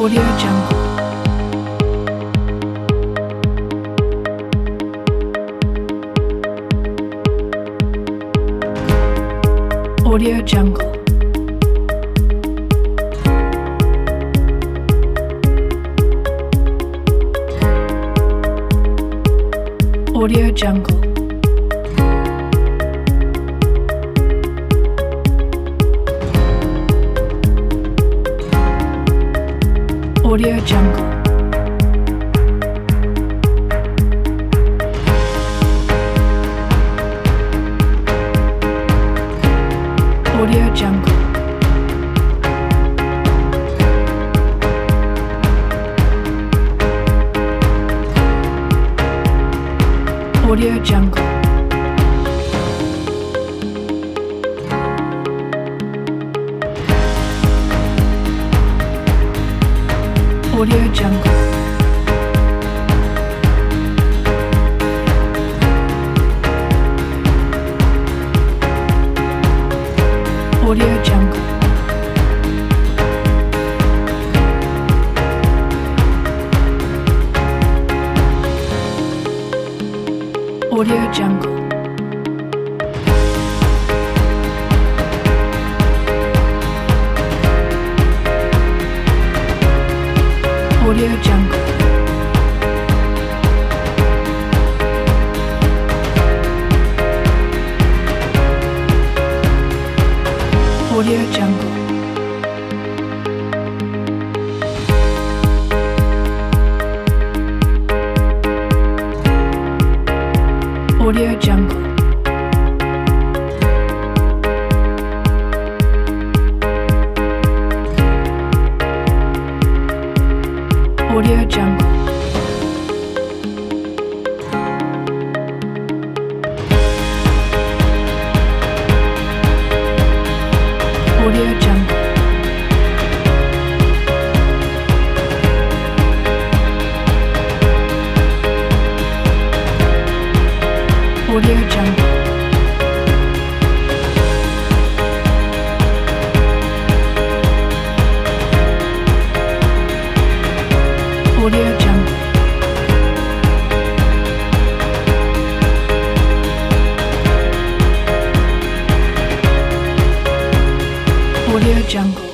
Audio Jungle. Audio Jungle. Audio Jungle. Audio Jungle. Audio Jungle. Audio Jungle. Audio Jungle. Audio Jungle. Audio Jungle. Audio Jungle. Audio Jungle. Audio Jungle. Audio Jungle. Audio Jungle. Audio Jungle. Audio Jungle. Audio Jungle.